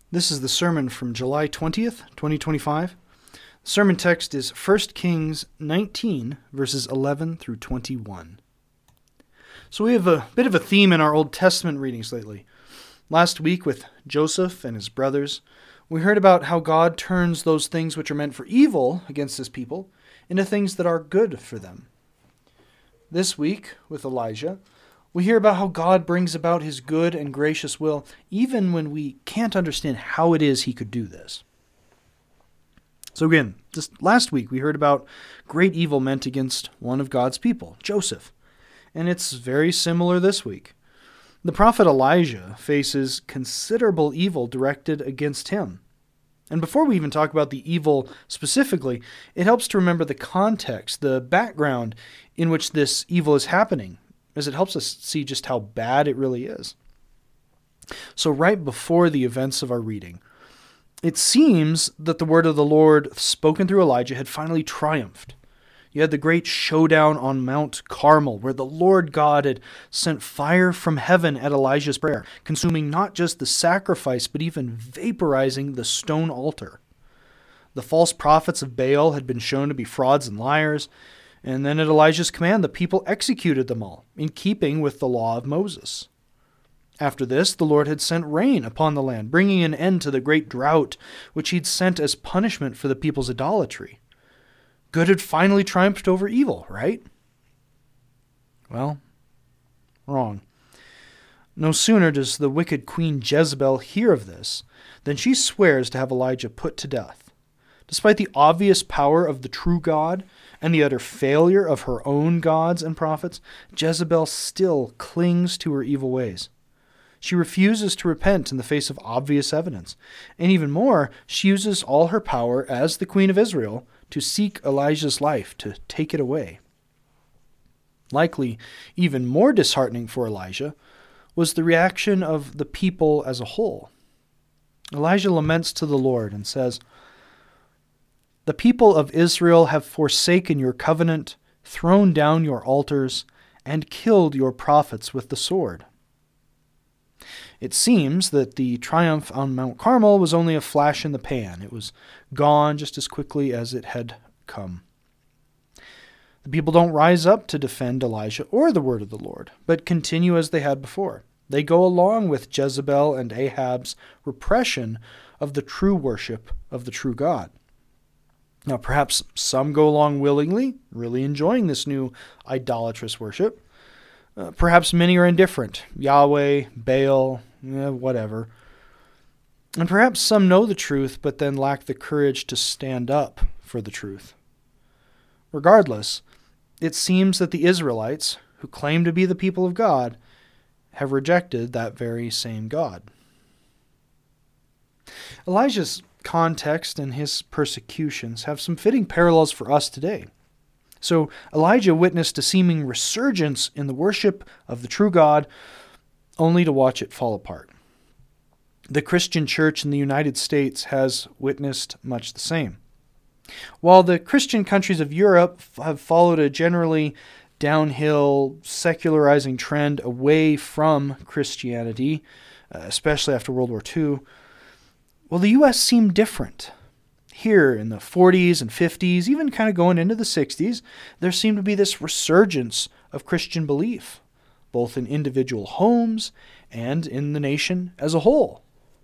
This is the sermon from July 20th, 2025. The sermon text is 1 Kings 19, verses 11 through 21. So we have a bit of a theme in our Old Testament readings lately. Last week with Joseph and his brothers, we heard about how God turns those things which are meant for evil against his people into things that are good for them. This week with Elijah, we hear about how God brings about his good and gracious will, even when we can't understand how it is he could do this. So again, just last week we heard about great evil meant against one of God's people, Joseph. And it's very similar this week. The prophet Elijah faces considerable evil directed against him. And before we even talk about the evil specifically, it helps to remember the context, the background in which this evil is happening, as it helps us see just how bad it really is. So right before the events of our reading, it seems that the word of the Lord spoken through Elijah had finally triumphed. You had the great showdown on Mount Carmel, where the Lord God had sent fire from heaven at Elijah's prayer, consuming not just the sacrifice, but even vaporizing the stone altar. The false prophets of Baal had been shown to be frauds and liars, and then at Elijah's command, the people executed them all, in keeping with the law of Moses. After this, the Lord had sent rain upon the land, bringing an end to the great drought which he'd sent as punishment for the people's idolatry. Good had finally triumphed over evil, right? Well, wrong. No sooner does the wicked Queen Jezebel hear of this than she swears to have Elijah put to death. Despite the obvious power of the true God and the utter failure of her own gods and prophets, Jezebel still clings to her evil ways. She refuses to repent in the face of obvious evidence. And even more, she uses all her power as the Queen of Israel to seek Elijah's life, to take it away. Likely, even more disheartening for Elijah was the reaction of the people as a whole. Elijah laments to the Lord and says, "The people of Israel have forsaken your covenant, thrown down your altars, and killed your prophets with the sword." It seems that the triumph on Mount Carmel was only a flash in the pan. It was gone just as quickly as it had come. The people don't rise up to defend Elijah or the word of the Lord, but continue as they had before. They go along with Jezebel and Ahab's repression of the true worship of the true God. Now, perhaps some go along willingly, really enjoying this new idolatrous worship. Perhaps many are indifferent. Yahweh, Baal, whatever. And perhaps some know the truth, but then lack the courage to stand up for the truth. Regardless, it seems that the Israelites, who claim to be the people of God, have rejected that very same God. Elijah's context and his persecutions have some fitting parallels for us today. So Elijah witnessed a seeming resurgence in the worship of the true God, only to watch it fall apart. The Christian church in the United States has witnessed much the same. While the Christian countries of Europe have followed a generally downhill, secularizing trend away from Christianity, especially after World War II, well, the U.S. seemed different. Here in the 40s and 50s, even kind of going into the 60s, there seemed to be this resurgence of Christian belief, both in individual homes and in the nation as a whole.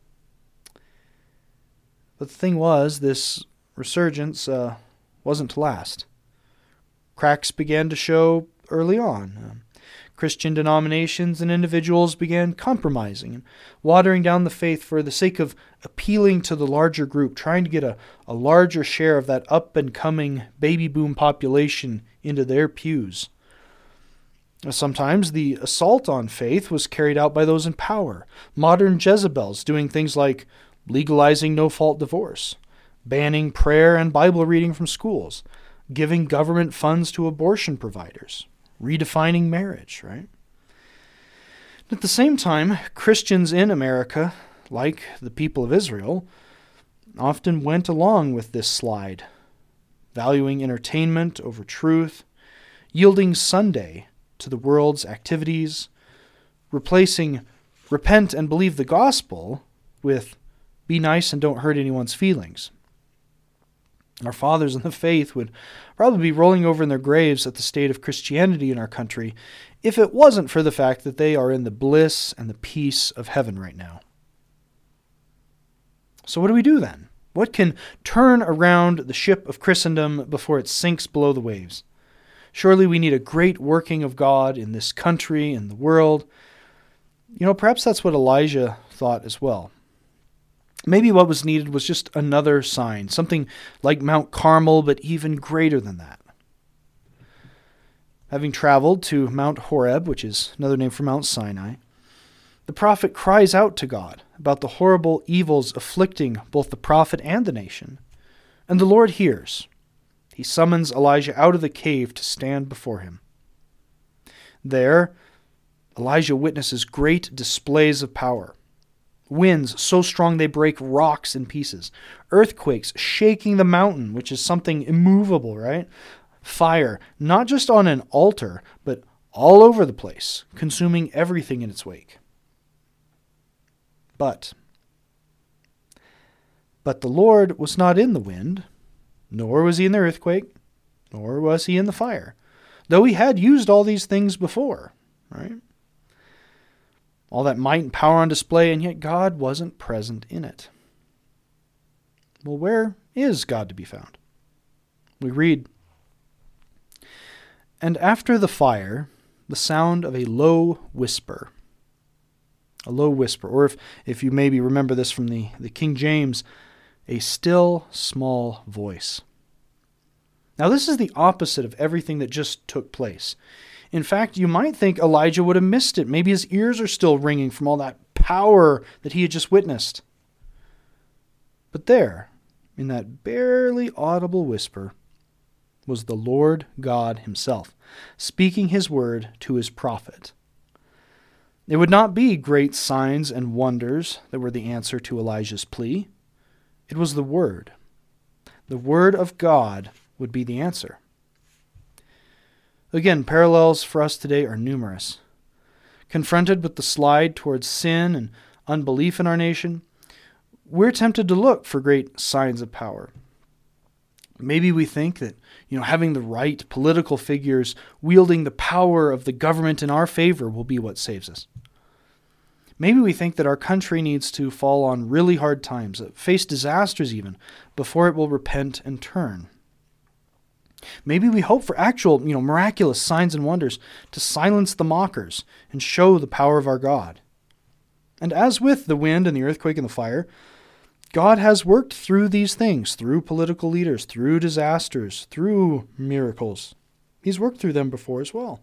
But the thing was, this resurgence wasn't to last. Cracks began to show early on. Christian denominations and individuals began compromising and watering down the faith for the sake of appealing to the larger group, trying to get a larger share of that up-and-coming baby boom population into their pews. Sometimes the assault on faith was carried out by those in power, modern Jezebels doing things like legalizing no-fault divorce, banning prayer and Bible reading from schools, giving government funds to abortion providers, redefining marriage, right? At the same time, Christians in America, like the people of Israel, often went along with this slide, valuing entertainment over truth, yielding Sunday to the world's activities, replacing repent and believe the gospel with be nice and don't hurt anyone's feelings. Our fathers in the faith would probably be rolling over in their graves at the state of Christianity in our country if it wasn't for the fact that they are in the bliss and the peace of heaven right now. So what do we do then? What can turn around the ship of Christendom before it sinks below the waves? Surely we need a great working of God in this country and the world. Perhaps that's what Elijah thought as well. Maybe what was needed was just another sign, something like Mount Carmel, but even greater than that. Having traveled to Mount Horeb, which is another name for Mount Sinai, the prophet cries out to God about the horrible evils afflicting both the prophet and the nation. And the Lord hears. He summons Elijah out of the cave to stand before him. There, Elijah witnesses great displays of power. Winds so strong they break rocks in pieces. Earthquakes shaking the mountain, which is something immovable, right? Fire, not just on an altar, but all over the place, consuming everything in its wake. But the Lord was not in the wind, nor was he in the earthquake, nor was he in the fire, though he had used all these things before, right? All that might and power on display, and yet God wasn't present in it. Well, where is God to be found? We read, "And after the fire, the sound of a low whisper." A low whisper, or if you maybe remember this from the King James, a still small voice. Now this is the opposite of everything that just took place. In fact, you might think Elijah would have missed it. Maybe his ears are still ringing from all that power that he had just witnessed. But there, in that barely audible whisper, was the Lord God himself, speaking his word to his prophet. It would not be great signs and wonders that were the answer to Elijah's plea. It was the word. The word of God would be the answer. Again, parallels for us today are numerous. Confronted with the slide towards sin and unbelief in our nation, we're tempted to look for great signs of power. Maybe we think that, having the right political figures wielding the power of the government in our favor will be what saves us. Maybe we think that our country needs to fall on really hard times, face disasters even, before it will repent and turn. Maybe we hope for actual, miraculous signs and wonders to silence the mockers and show the power of our God. And as with the wind and the earthquake and the fire, God has worked through these things, through political leaders, through disasters, through miracles. He's worked through them before as well.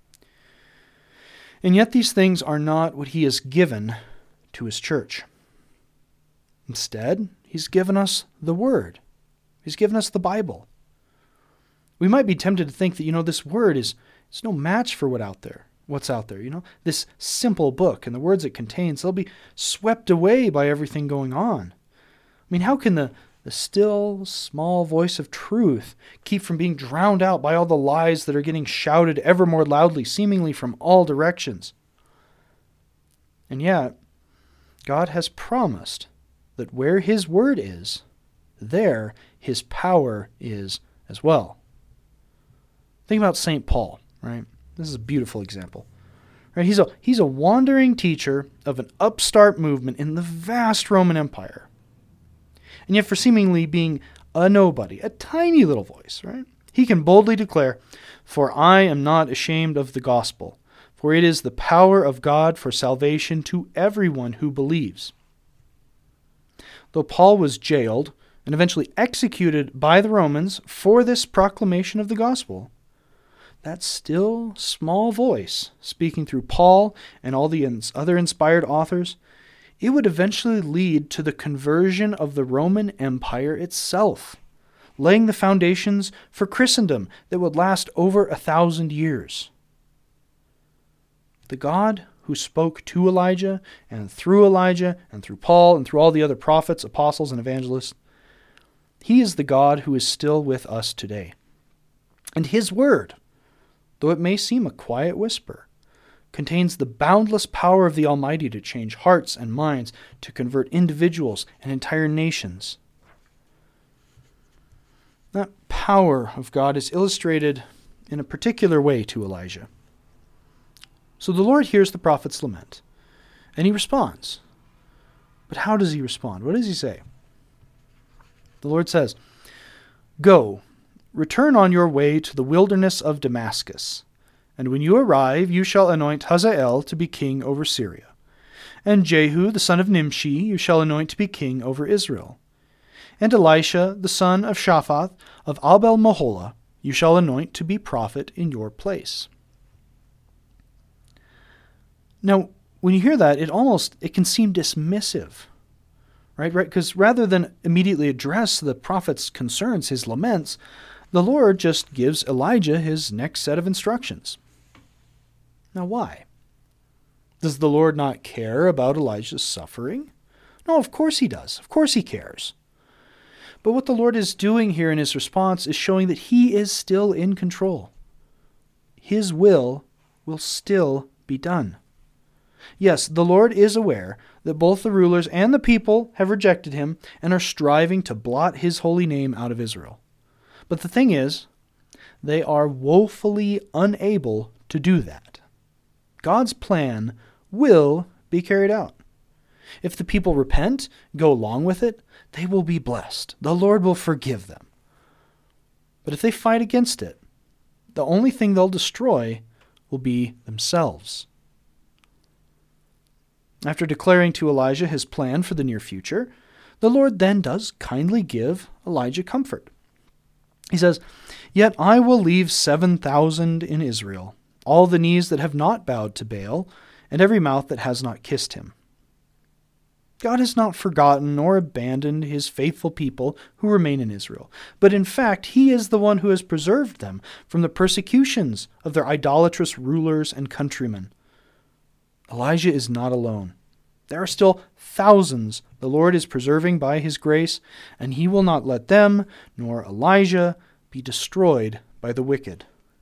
And yet these things are not what he has given to his church. Instead, he's given us the Word. He's given us the Bible. We might be tempted to think that, this word is no match for what's out there. This simple book and the words it contains, they'll be swept away by everything going on. How can the still, small voice of truth keep from being drowned out by all the lies that are getting shouted ever more loudly, seemingly from all directions? And yet, God has promised that where his word is, there his power is as well. Think about St. Paul, right? This is a beautiful example. Right? He's a wandering teacher of an upstart movement in the vast Roman Empire. And yet for seemingly being a nobody, a tiny little voice, right? He can boldly declare, "For I am not ashamed of the gospel, for it is the power of God for salvation to everyone who believes." Though Paul was jailed and eventually executed by the Romans for this proclamation of the gospel, that still small voice speaking through Paul and all the other inspired authors, it would eventually lead to the conversion of the Roman Empire itself, laying the foundations for Christendom that would last over 1,000 years. The God who spoke to Elijah and through Paul and through all the other prophets, apostles, and evangelists, he is the God who is still with us today. And his word, though it may seem a quiet whisper, contains the boundless power of the Almighty to change hearts and minds, to convert individuals and entire nations. That power of God is illustrated in a particular way to Elijah. So the Lord hears the prophet's lament, and he responds. But how does he respond? What does he say? The Lord says, "Go, return on your way to the wilderness of Damascus, and when you arrive, you shall anoint Hazael to be king over Syria. And Jehu, the son of Nimshi, you shall anoint to be king over Israel. And Elisha, the son of Shaphat, of Abel-Meholah, you shall anoint to be prophet in your place." Now, when you hear that, it can seem dismissive, right? Because rather than immediately address the prophet's concerns, his laments, the Lord just gives Elijah his next set of instructions. Now, why? Does the Lord not care about Elijah's suffering? No, of course he does. Of course he cares. But what the Lord is doing here in his response is showing that he is still in control. His will still be done. Yes, the Lord is aware that both the rulers and the people have rejected him and are striving to blot his holy name out of Israel. But the thing is, they are woefully unable to do that. God's plan will be carried out. If the people repent, go along with it, they will be blessed. The Lord will forgive them. But if they fight against it, the only thing they'll destroy will be themselves. After declaring to Elijah his plan for the near future, the Lord then does kindly give Elijah comfort. He says, "Yet I will leave 7,000 in Israel, all the knees that have not bowed to Baal, and every mouth that has not kissed him." God has not forgotten or abandoned his faithful people who remain in Israel, but in fact he is the one who has preserved them from the persecutions of their idolatrous rulers and countrymen. Elijah is not alone. There are still thousands the Lord is preserving by his grace, and he will not let them, nor Elijah, be destroyed by the wicked.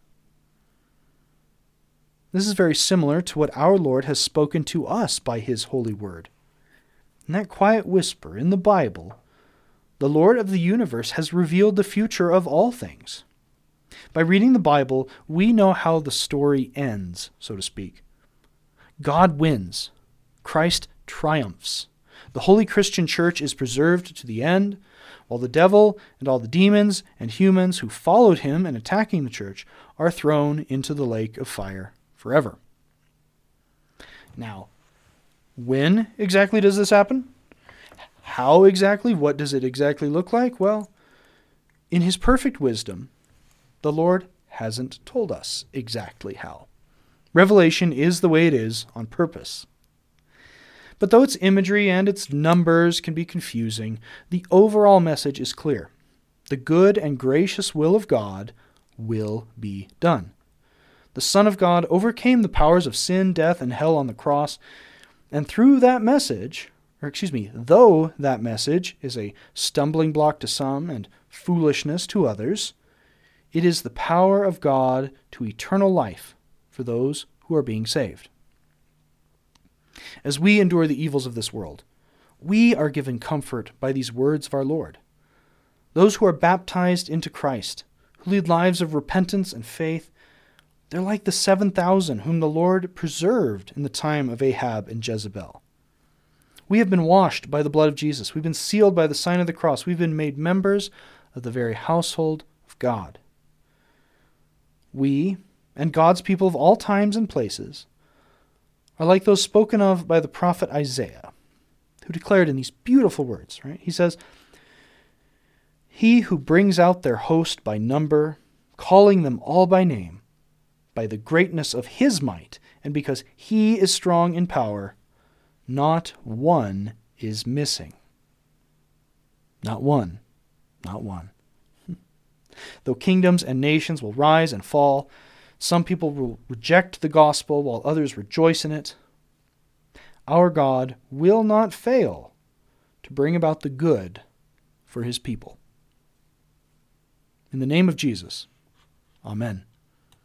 This is very similar to what our Lord has spoken to us by his holy word. In that quiet whisper in the Bible, the Lord of the universe has revealed the future of all things. By reading the Bible, we know how the story ends, so to speak. God wins. Christ triumphs. The Holy Christian Church is preserved to the end, while the devil and all the demons and humans who followed him in attacking the church are thrown into the lake of fire forever. Now, when exactly does this happen? How exactly? What does it exactly look like? Well, in his perfect wisdom, the Lord hasn't told us exactly how. Revelation is the way it is on purpose. But though its imagery and its numbers can be confusing, the overall message is clear. The good and gracious will of God will be done. The Son of God overcame the powers of sin, death, and hell on the cross, and through that message, though that message is a stumbling block to some and foolishness to others, it is the power of God to eternal life for those who are being saved. As we endure the evils of this world, we are given comfort by these words of our Lord. Those who are baptized into Christ, who lead lives of repentance and faith, they're like the 7,000 whom the Lord preserved in the time of Ahab and Jezebel. We have been washed by the blood of Jesus. We've been sealed by the sign of the cross. We've been made members of the very household of God. We, and God's people of all times and places, are like those spoken of by the prophet Isaiah, who declared in these beautiful words, right? He says, "He who brings out their host by number, calling them all by name, by the greatness of his might, and because he is strong in power, not one is missing." Not one. Not one. Though kingdoms and nations will rise and fall, some people will reject the gospel while others rejoice in it. Our God will not fail to bring about the good for his people. In the name of Jesus, amen.